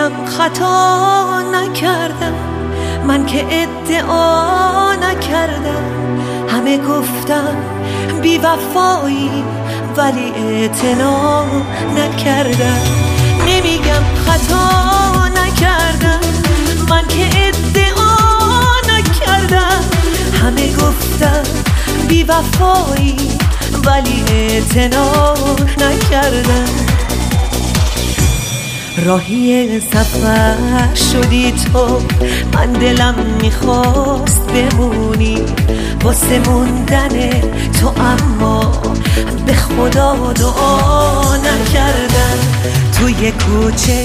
نمیگم خطا نکردم، من که ادعا نکردم. همه گفتن بی وفایی ولی اعتنا نکردم. نمیگم خطا نکردم، من که ادعا نکردم. همه گفتن بی وفایی ولی اعتنا نکردم. راهی سفر شدی تو، من دلم میخواست بمونی واسه موندن تو، اما به خدا دعا نکردم. توی کوچه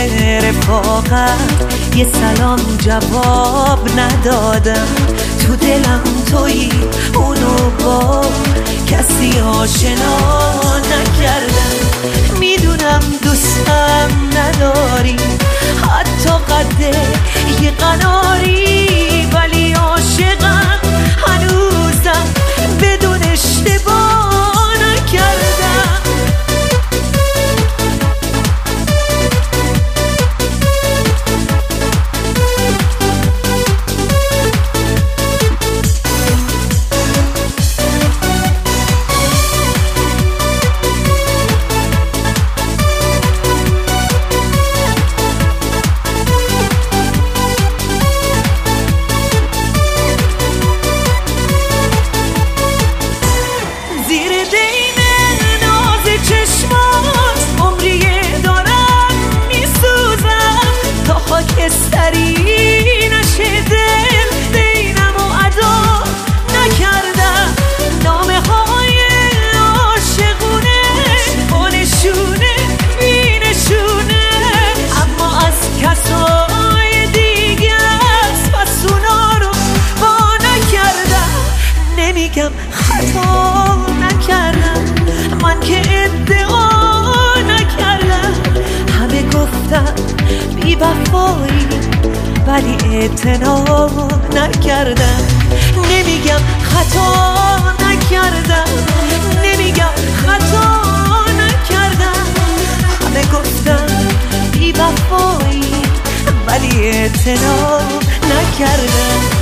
رفاقت یه سلام جواب ندادم. تو دلم تویی، اونو با کسی آشنا نکردم. میدونم دوستم نداری، حتی قد یه قناری، ولی عاشقم هنوزم بدون اشتباه نکردم. استری نشه دل، دینم و ادا نکردم. نامه های عاشقونه با نشونه بی نشونه، اما از کسای دیگه است، پس اونا رو با نکردم. نمیگم خطا نکردم، من که ادعا نکردم. همه گفتن بی وفایی ولی اعتنا نکردم. نمیگم خطا نکردم، نمیگم خطا نکردم. همه گفتن بی وفایی ولی اعتنا نکردم.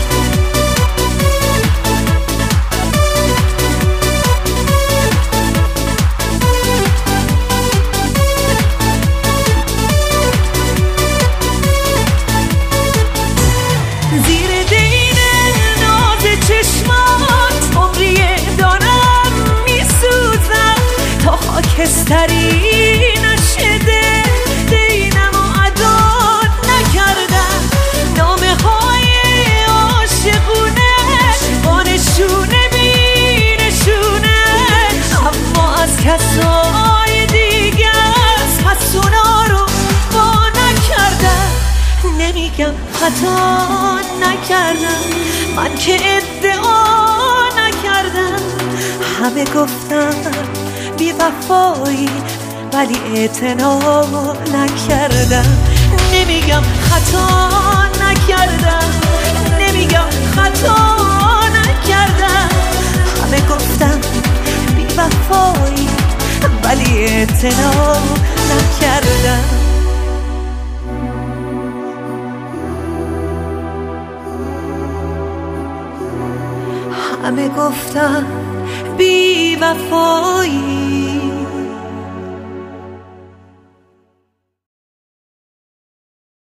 خاکستری نشده دینم و ادا نکردم. نامه های عاشقونه با نشونه بی نشونه، اما از کسای دیگه است، پس اونا رو با نکردم. نمیگم خطا نکردم، من که ادعا نکردم. همه گفتن بی وفایی ولی اعتنا نکردم. نمیگم خطا نکردم، نمیگم خطا نکردم. همه گفتم بی وفایی ولی اعتنا نکردم. همه گفتن بی وفایی